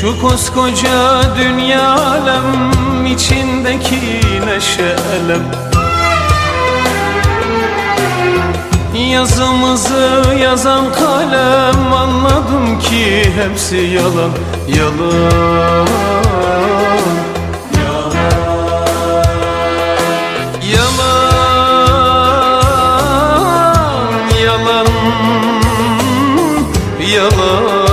Şu koskoca dünya alem, içindeki neşe elem. Yazımızı yazan kalem, anladım ki hepsi yalan, yalan, yalan, yalan, yalan, yalan.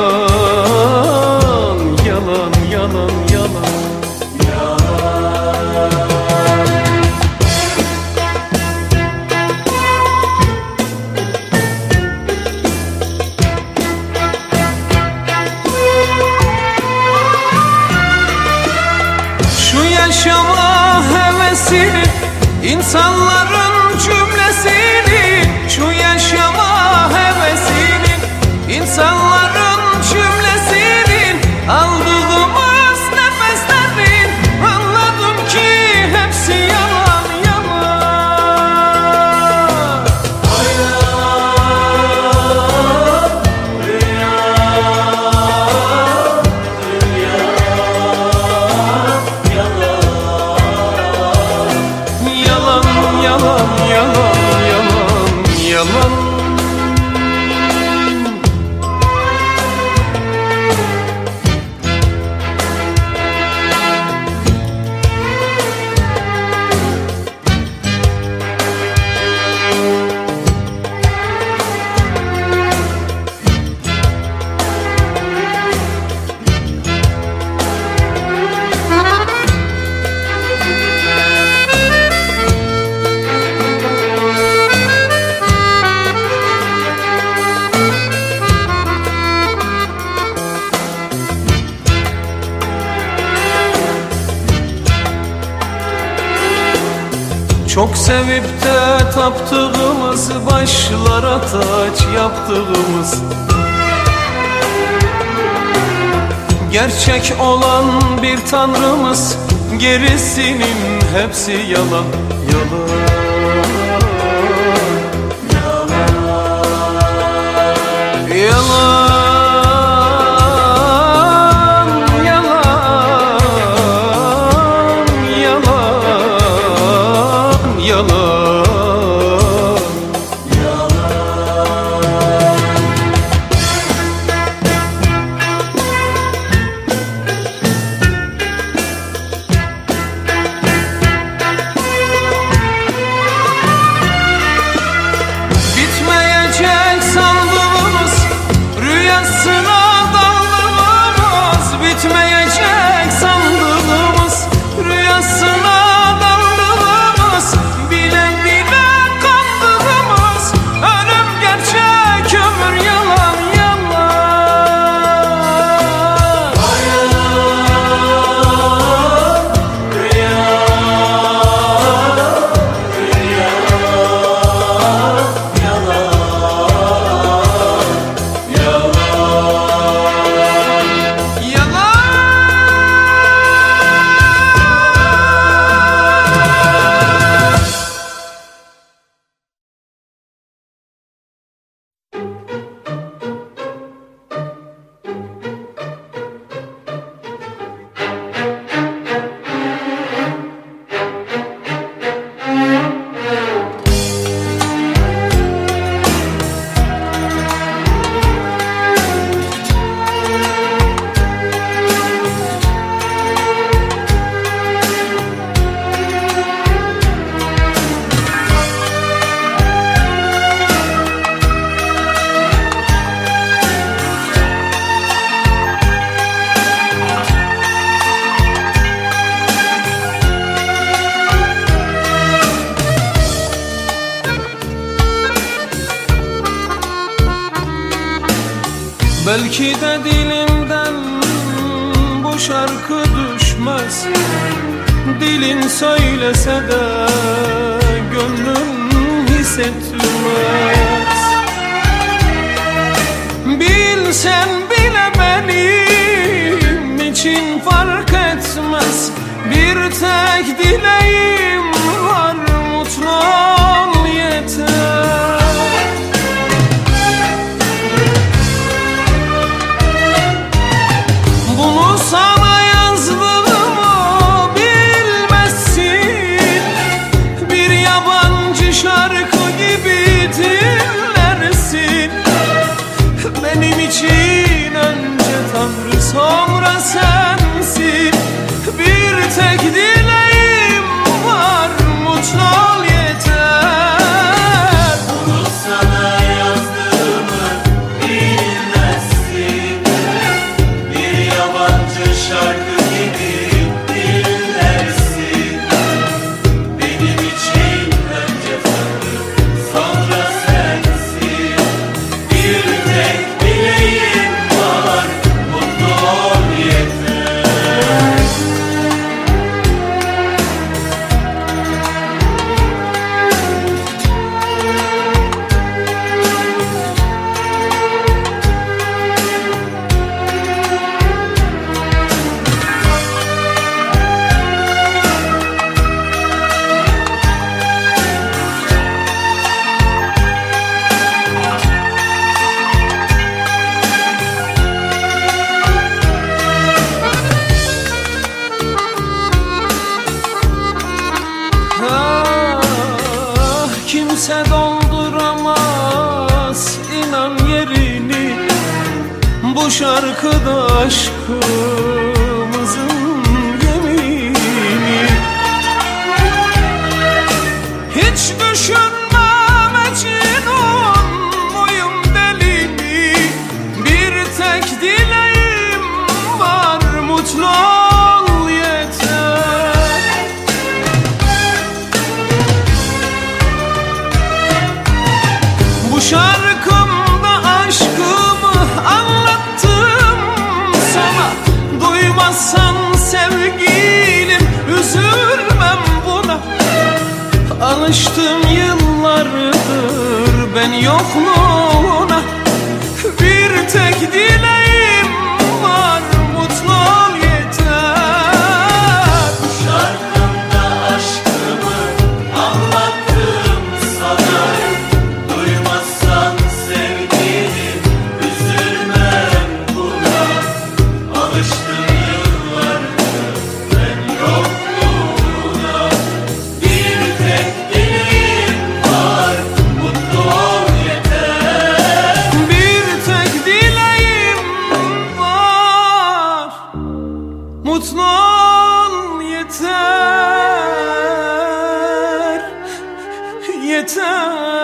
Yaşama hevesini, insanların cümlesini, şu yaşama hevesini, insanların cümlesinin, aldığımız nefeslerin, anladım ki hepsi yalan, yalan. Hayat, dünya, dünya. Yalan, yalan, yalan. Çok sevip de taptığımız, başlara taç yaptığımız, gerçek olan bir tanrımız, gerisinin hepsi yalan, yalan, yalan, yalan. Bitmeyecek sandığımız, rüyasına daldığımız, bitmeyecek sandığımız, rüyasına daldığımız, bile bile kandığımız, ölüm gerçek, ömür yalan, yalan. Hayat, rüya, rüya. Belki de dilimden bu şarkı düşmez, dilin söylese de gönlün hissetmez. Bilsen bile benim için fark etmez, bir tek dileğim var, mutlu ol yeter. Bu şarkıda aşkımızın yemini. Hiç düşünmem Mecnun muyum deli mi? Bir tek dileğim var, mutlu ol yeter. Bu şarkımda aşkımı anlattım sana. Duymazsan sevgilim üzülmem buna. Alıştım yıllardır ben yokluğuna. Bir tek dileğim var, mutlu ol yeter. Şarkımda aşkımı anlattım sana. Duymazsan sevgilim üzülmem buna. Alıştım yıllardır ben yokluğuna. Bir tek dileğim var, mutlu ol yeter. Bir tek dileğim var, mutlu ol yeter, yeter.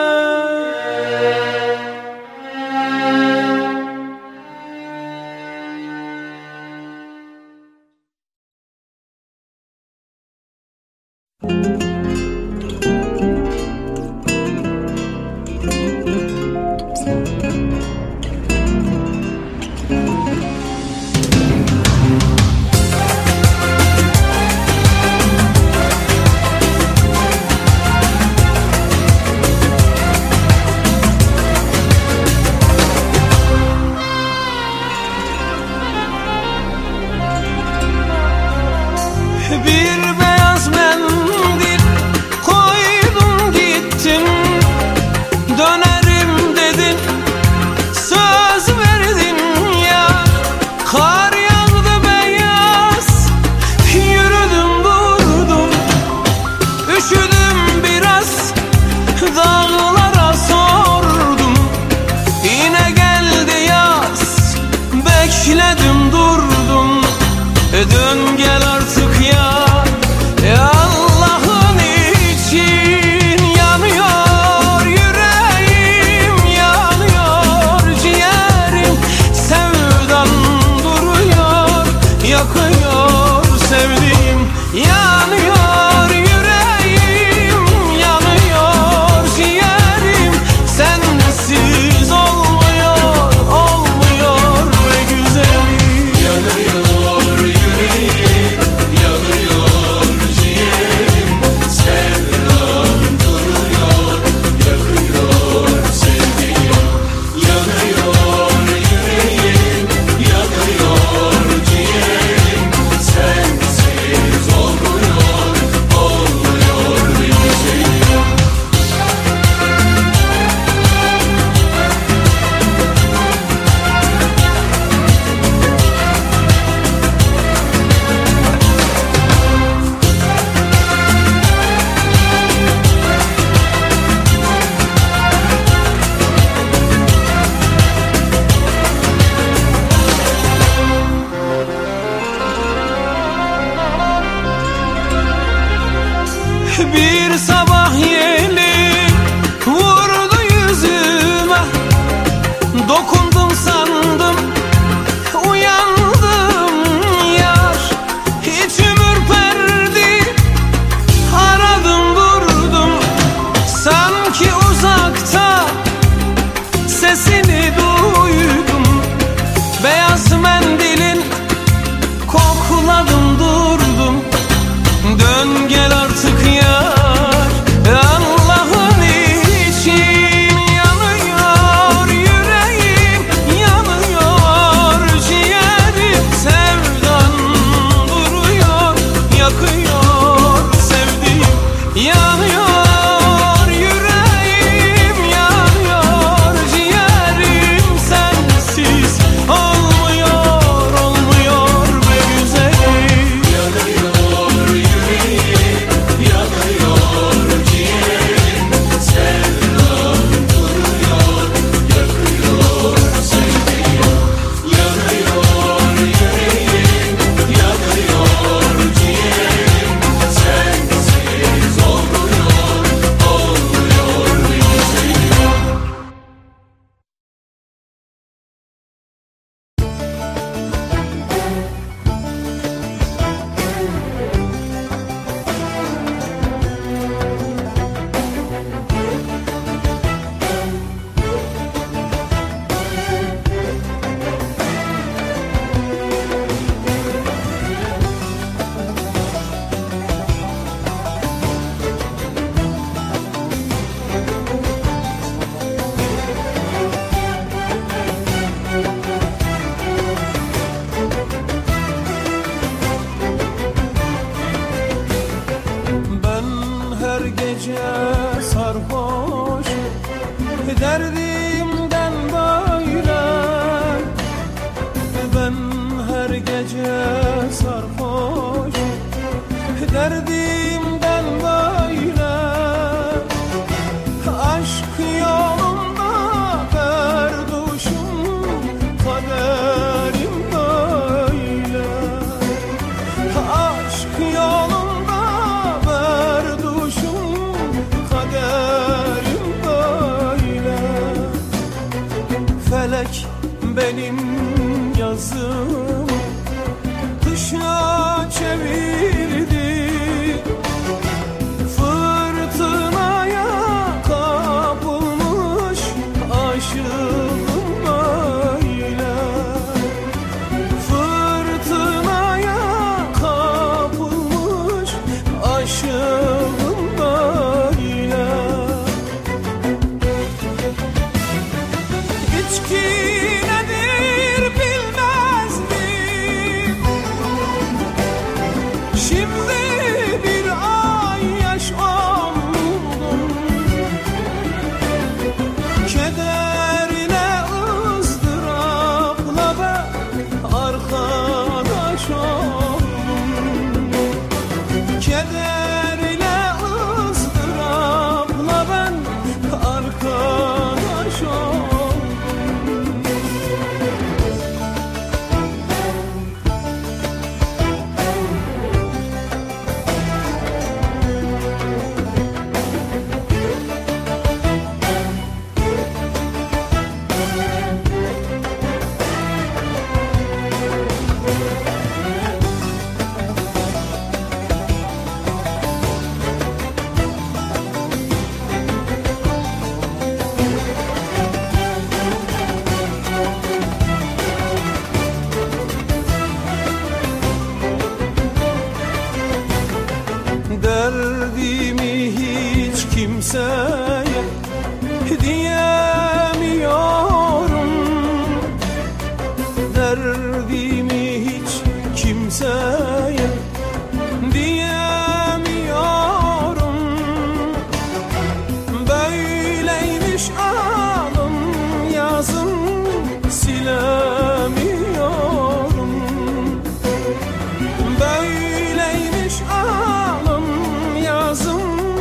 Bir beyaz mendil koydum gittim. Dönerim dedin, söz verdin ya. Kar yağdı beyaz, yürüdüm durdum. Üşüdüm biraz, dağlara sordum. Yine geldi yaz, bekledim durdum. Dön gel artık ya, Allah'ın için. Yanıyor yüreğim, yanıyor ciğerim. Sevdan duruyor, yakıyor sevdiğim. Yanıyor yüreğim, yanıyor ciğerim. Sensiz olmuyor, olmuyor ve güzelim. Yanıyor yüreğim, yanıyor ciğerim. Sevdan duruyor, yakıyor sevdiğim. Yanıyor yüreğim, yanıyor ciğerim. Sensiz olmuyor, olmuyor ve güzelim. Bir sabah yeli vurdu yüzüme. Dokundum sandım, uyandım yar. İçim ürperdi, aradım durdum. Sanki uzakta sesini duydum. Beyaz mendilin kokladım durdum. Dön gel artık yar, gece sarhoş, derdimden böyle. Ben her gece sarhoş, derdimden böyle. Aşk yolunda berduşum, kaderim böyle. Aşk yolunda berduşum, kaderim böyle. Felek benim yazımı kışa çevirdi. Fırtınaya kapılmış aşığım böyle. Fırtınaya kapılmış aşığım böyle. İçki nedir bilmezdim. Şimdi bir ay yaş oldum. Kederine ızdırapla ben arkadaş oldum. Kederine ızdırapla ben arkadaş oldum. Derdimi hiç kimseye diyemiyorum. Derdimi hiç kimseye diyemiyorum. Böyleymiş alım yazım, silemiyorum. Böyleymiş alım yazım,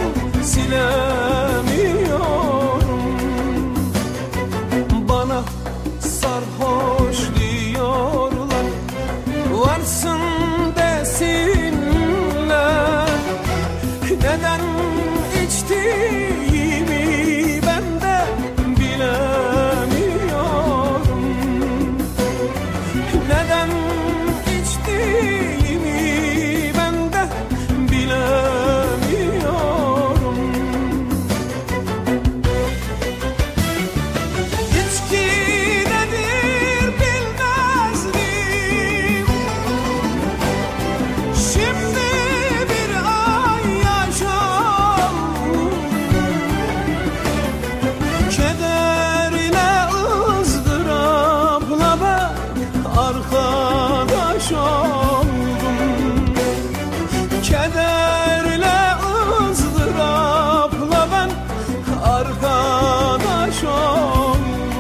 silemiyorum. Bana sarhoş diyorlar, varsın desinler. Neden içtiğimi ben de bilemiyorum. Neden içtiğimi ben de bilemiyorum. İçki nedir bilmezdim. Şimdi bir ay yaşam. Kederine ızdırapla ben arkadaş oldum. Kederle ızdırapla ben arkadaş oldum.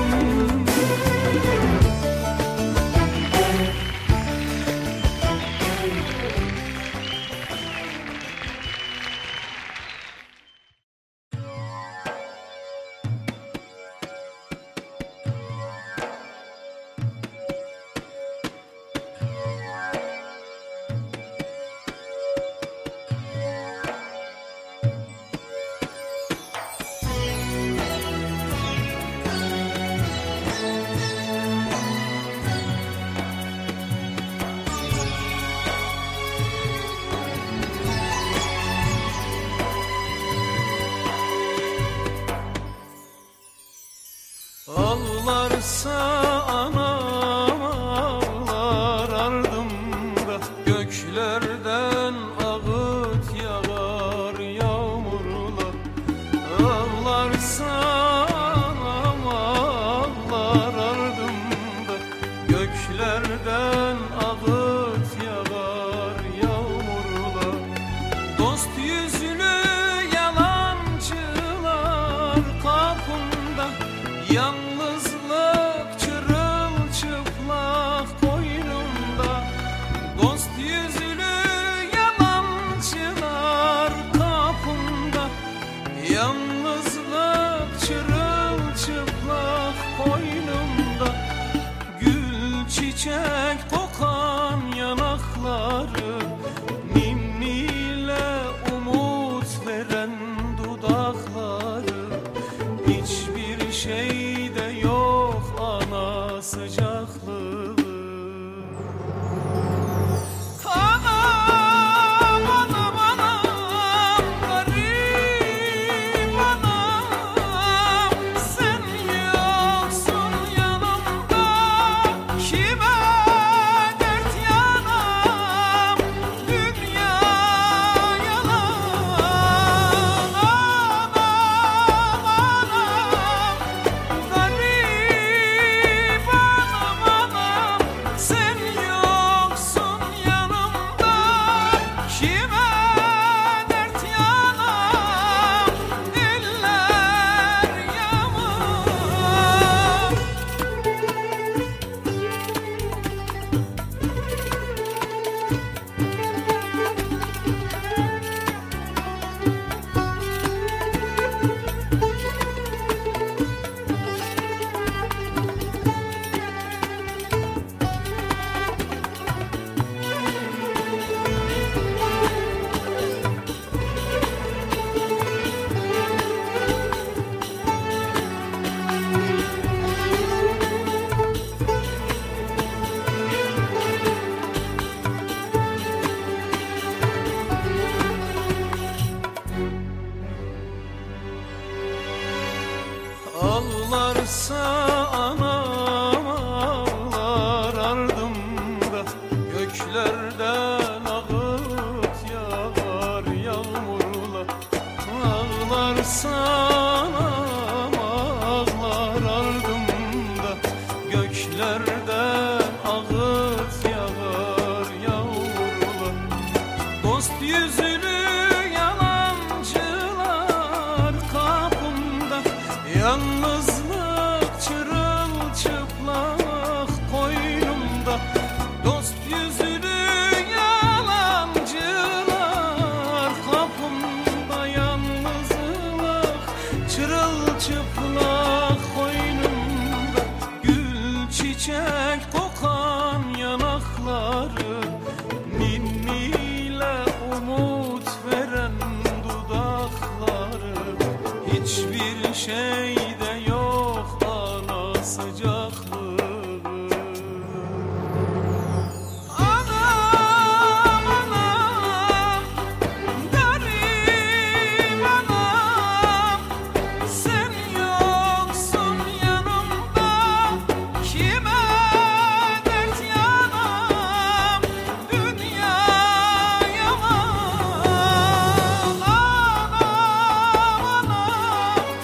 Ağlarsa anam ağlar ardımda, göklerden ağıt yağar yağmurlar. Ağlarsa anam ağlar ardımda, göklerden ağıt yağar yağmurlar. Dost yüzünü yalan kime dert yanam, eller yaman. Ağlarsa anam ağlar ardımda, göklerden ağıt yağar yağmurla. Ağlarsa anam ağlar ardımda, göklerden ağıt yağar yağmurla. Dost yüzlü yalancılar kapımda, yalnızlık çırılçıplak koynumda. Dost yüzlü yalancılar kapımda, yalnızlık çırılçıplak koynumda. Gül çiçek kokan yanakları, ninniyle umut veren dudakları. Hiçbir şeyde yok ana sıcaklığı. Anam, anam, garip anam, sen yoksun yanımda, kime dert yanam, dünya yaman. Anam, anam,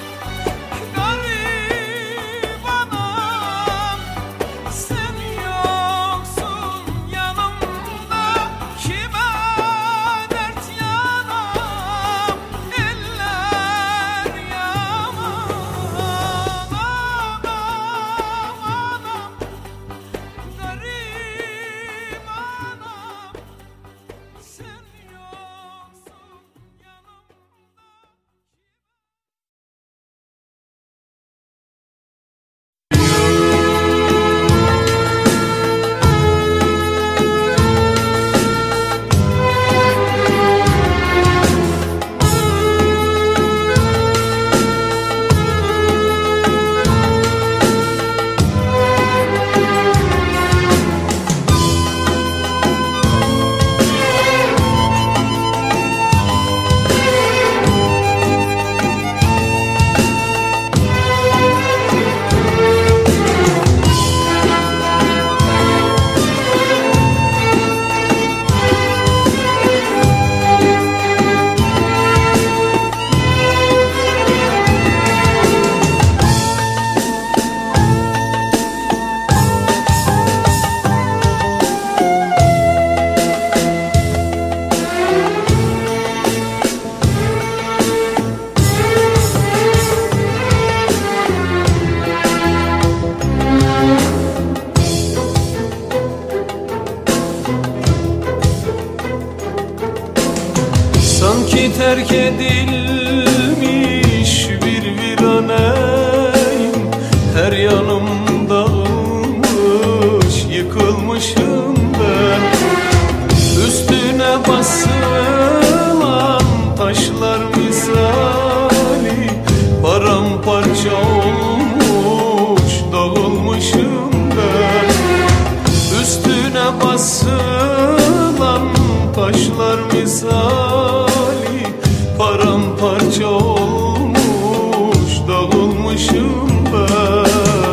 garip anam, sen yoksun yanımda, kime dert yanam, eller yaman. Anam, anam, garip anam, sen yoksun yanımda. Sanki terk edilmiş bir viraneyim, her yanım dağılmış, yıkılmışım ben. Üstüne basılan taşlar misali, paramparça olmuş, dağılmışım ben. Üstüne basılan taşlar misali, paramparça olmuş, dağılmışım ben.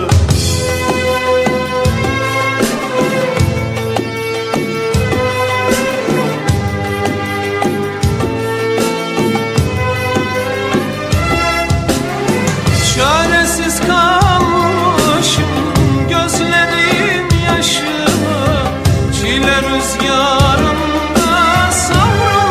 Çaresiz kalmışım, gözlerim yaşlı, çile rüzgarında savrulmuşum.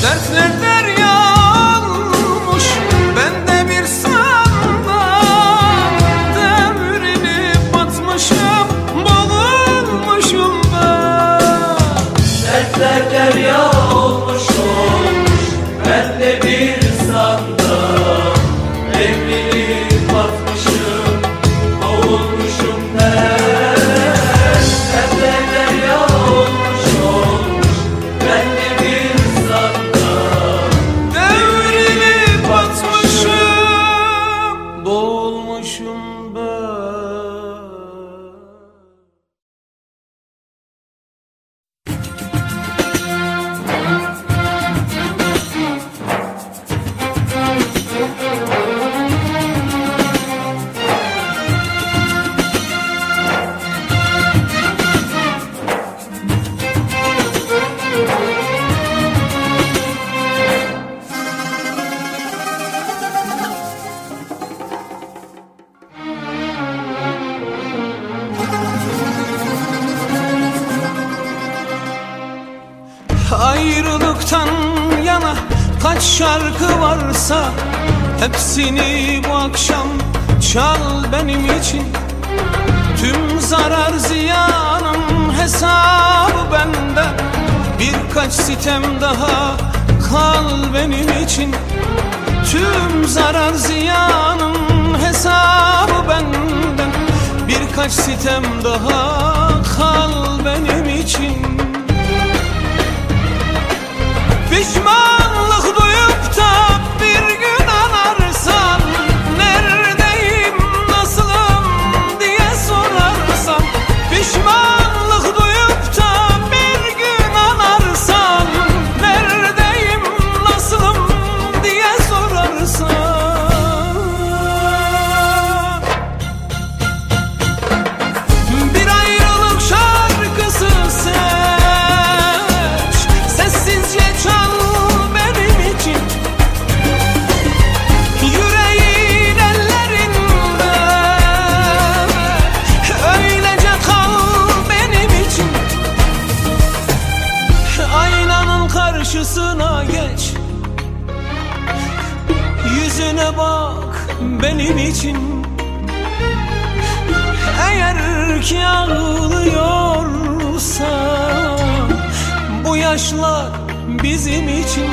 Dertler derya olmuş, ben de bir sandal. Devrilip batmışım, boğulmuşum ben. Dertler derya olmuş, ben de bir sandal. Devrilip batmışım, boğulmuşum ben. Dertler derya olmuş, ben de bir sandal. Devrilip batmışım, boğulmuşum ben. Ayrılıktan yana kaç şarkı varsa hepsini bu akşam çal benim için. Tüm zarar ziyanın hesabı bende. Birkaç sitem daha kal benim için. Tüm zarar ziyanın hesabı benden. Birkaç sitem daha kal benim için. Pişmanlık duyup da bir gün anarsan, neredeyim, nasılım diye sorarsan. Pişmanlık duyup da bir gün anarsan, neredeyim, nasılım diye sorarsan. Bir ayrılık şarkısı seç, sessizce çal benim için. Yüreğin ellerinde, öylece kal benim için. Aynanın karşısına geç, yüzüne bak benim için. Eğer ki ağlıyorsan, bu yaşlar bizim için.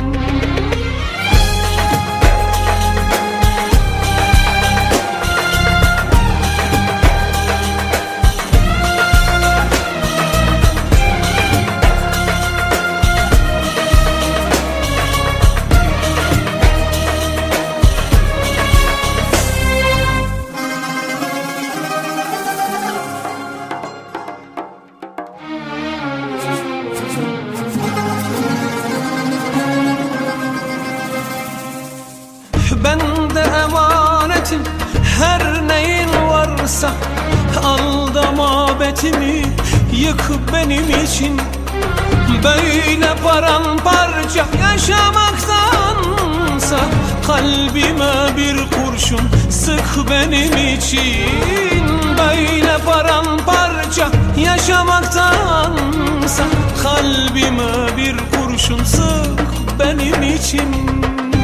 Bende emanetin her neyin varsa, al da mabetimi yık benim için. Böyle paramparça yaşamaktansa, kalbime bir kurşun sık benim için. Böyle paramparça yaşamaktansa, kalbime bir kurşun sık benim için.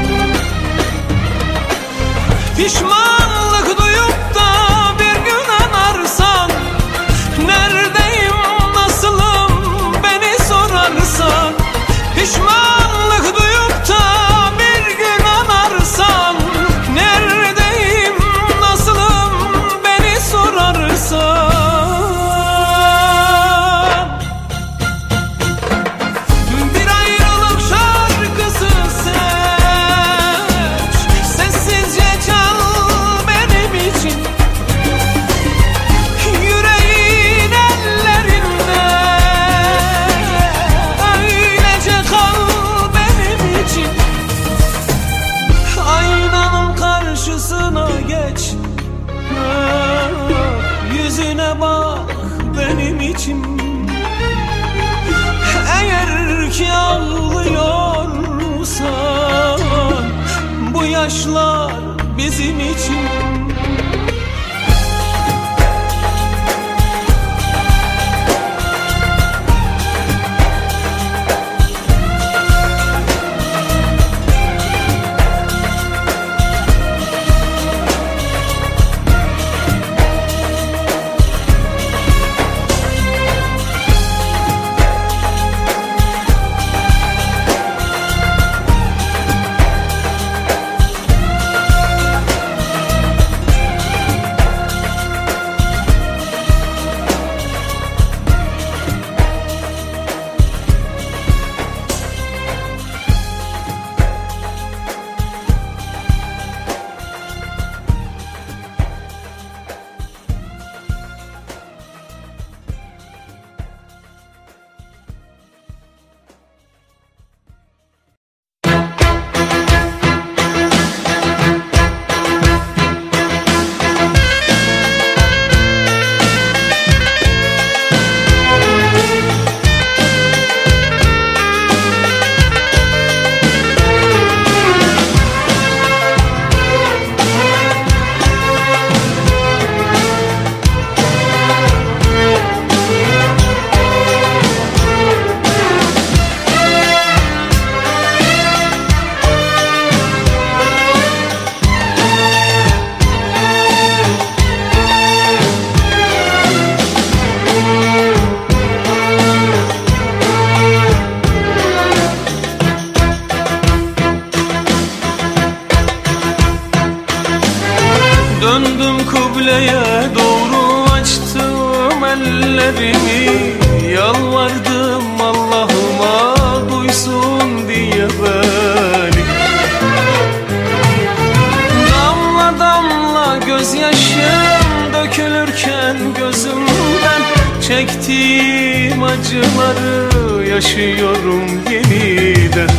Pişmanlık duyup da bir gün anarsan, neredeyim, nasılım beni sorarsan. Pişmanlık duyup da bir gün anarsan, neredeyim, nasılım beni sorarsan. Bir ayrılık şarkısı seç, sessizce çal benim için. Yüreğin ellerinde, öylece kal benim için. Aynanın karşısına geç, yüzüne bak benim için. Eğer ki ağlıyorsan, bu yaşlar bizim için. kıbleye doğru açtım ellerimi, yalvardım Allah'ıma duysun diye beni. Damla damla gözyaşım dökülürken gözümden, çektiğim acıları yaşıyorum yeniden.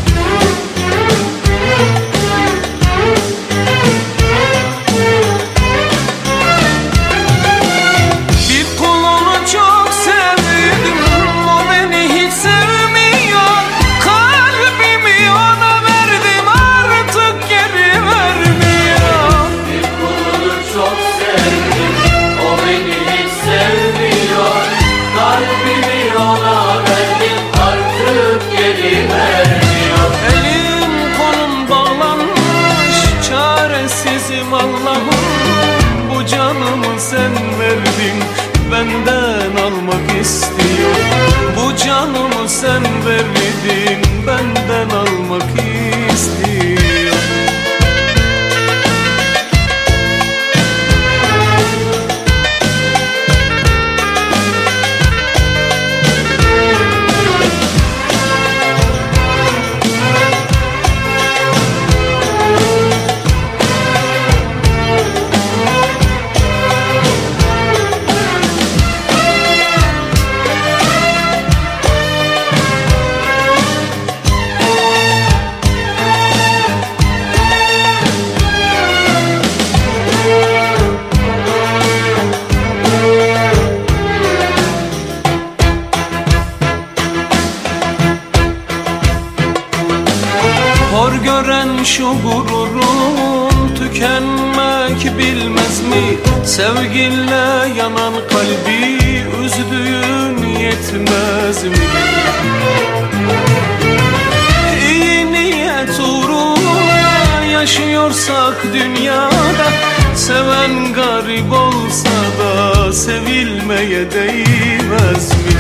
Allah'ım, bu canımı sen verdin, benden almak istiyor. Bu canımı sen verdin, benden almak istiyor. Hor gören şu gururun tükenmek bilmez mi? Sevginle yanan kalbi üzdüğün yetmez mi? İyi niyet uğruna yaşıyorsak dünyada, seven garip olsa da sevilmeye değmez mi?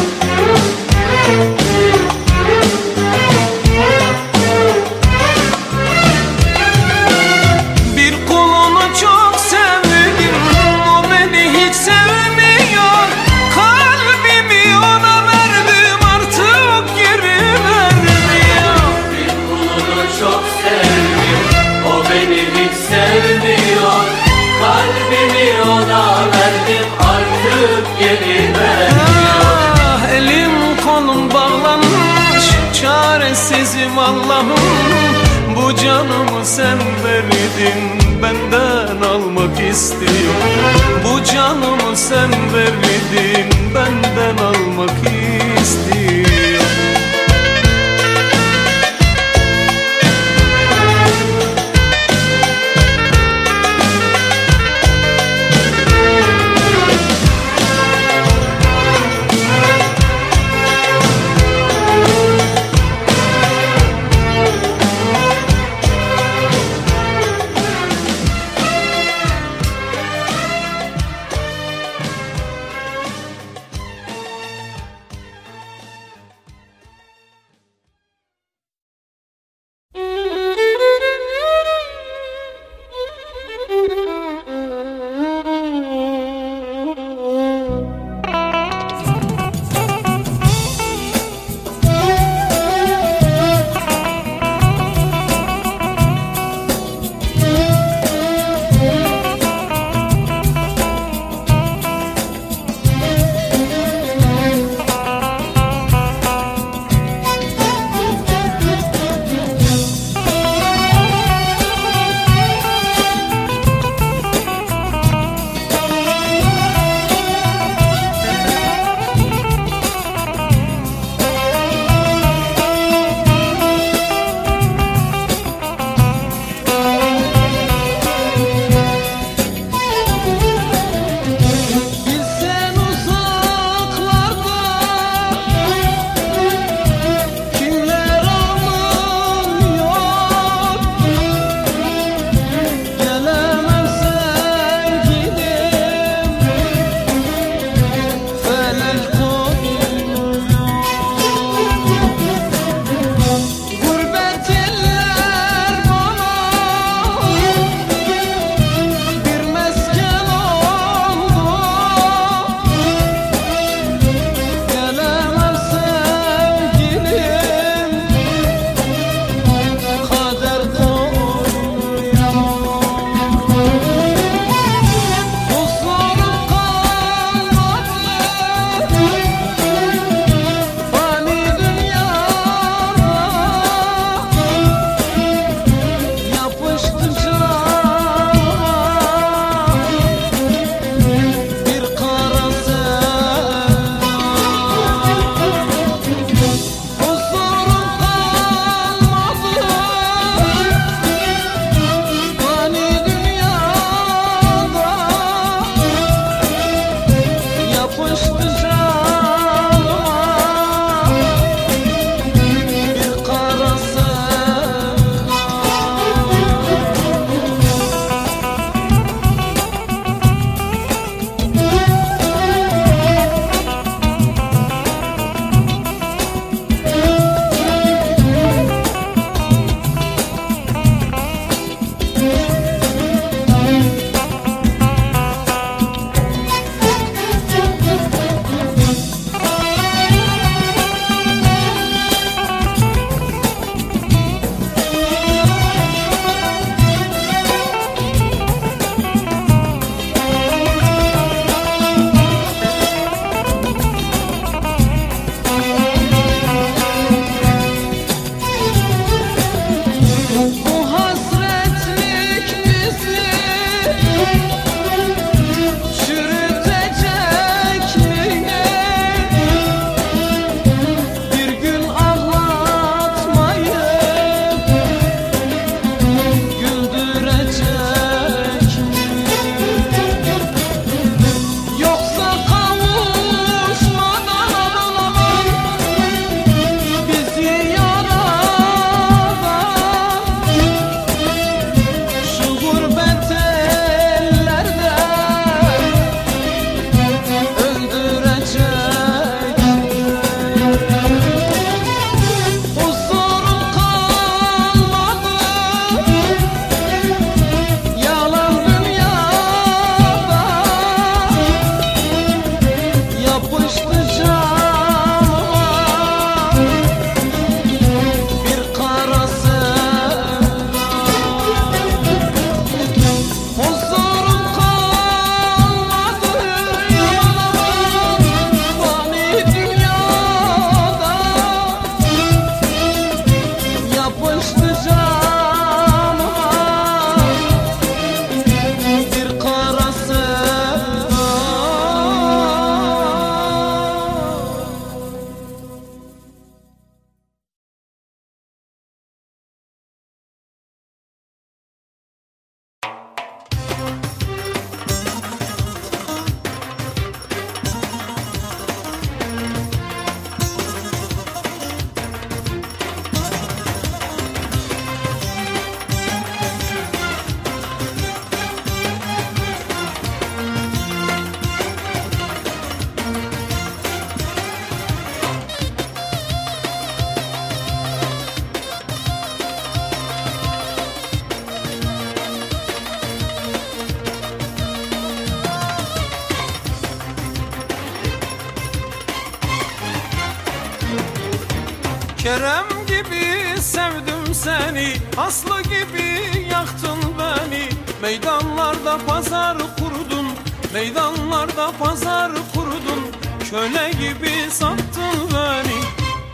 Çaresizim Allah'ım, bu canımı sen verdin, benden almak istiyor. Bu canımı sen verdin, benden almak istiyor. Kerem gibi sevdim seni, Aslı gibi yaktın beni. Meydanlarda pazar kurdun, meydanlarda pazar kurdun. Köle gibi sattın beni.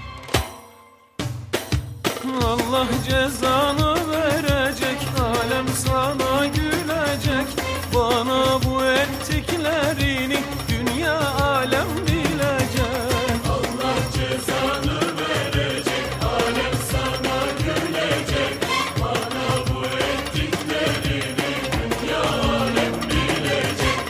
Allah cezanı verecek, alem sana gülecek. Bana bu ettiklerini dünya alem bilecek. Allah cezanı verecek, alem sana gülecek. Bana bu ettiklerini dünya alem bilecek.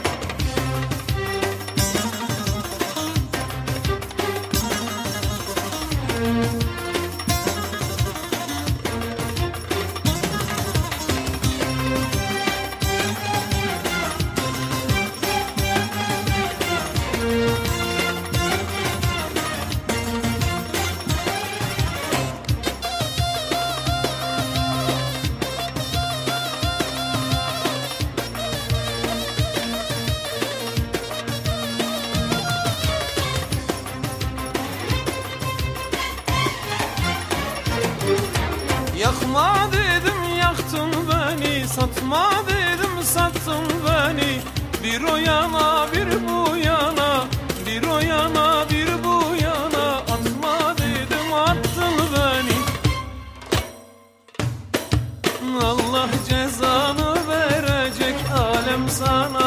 Yakma dedim yaktın beni, satma dedim sattın beni. Bir o yana bir bu yana, bir o yana bir bu yana. Atma dedim attın beni. Allah cezanı verecek, alem sana